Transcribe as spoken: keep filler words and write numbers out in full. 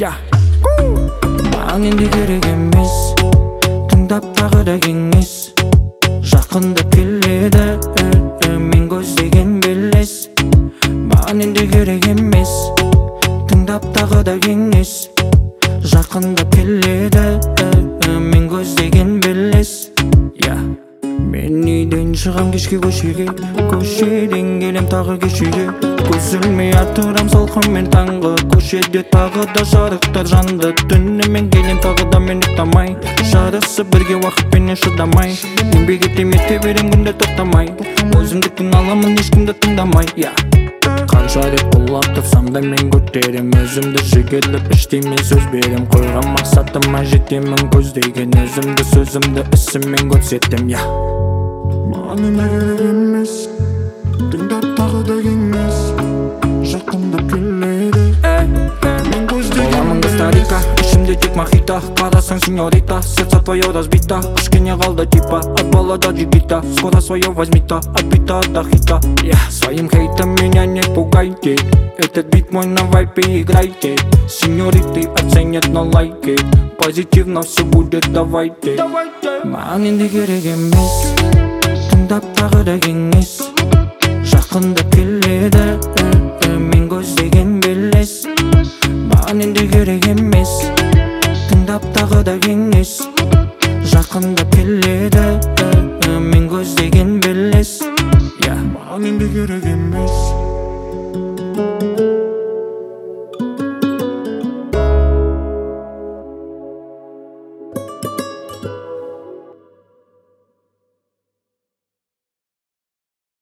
Ya Mаған енді керек емес Тыңдап тағы да кеңес Жақындап келеді Мен көздеген белес Маған енді керек емес Тыңдап тағы да кеңес Жақындап келеді Мен көздеген белес Я Мен үйден шығам кешке көшеге Көшеден келем тағы кешеге Көз ілмей атырам салқынмен таңғы Көшеде тағы да жарықтар жанды Түнімен келем тағы да мен ұйықтамай Жарысы бірге уақытпенен шыдамай Еңбек етем ете берем күнде тоқтамай Өзімдіктің аламын ешкімді тыңдамай Қанша рет құлап тұрсам да мен көтерем Өзімді жігерліп іштей мен сөз берем Қойған мақсатыма жетемін көздеген Өзімді сөзімді ісіммен көрсетем Маған енді керек емес Тыңдап тағы да кеңес Жақындап келеді Мен көздеген Боламын старика, ішімде тек мохито Қарасаң сеньорита, сердце твое разбито Кішкене қалды типа, от балада джигита Скоро свое возьмито, от бита до хита Своим хейтом меня не пугайте Этот бит мой на вайпе играйте Сеньориты оценят на лайки Позитивно все будет давайте Маған енді керек емес Тыңдап тағы да кеңес Жақындап келеді Мен көздеген белес Маған енді керек емес Тыңдап тағы да кеңес Жақындап келеді Мен көздеген белес Маған енді керек емес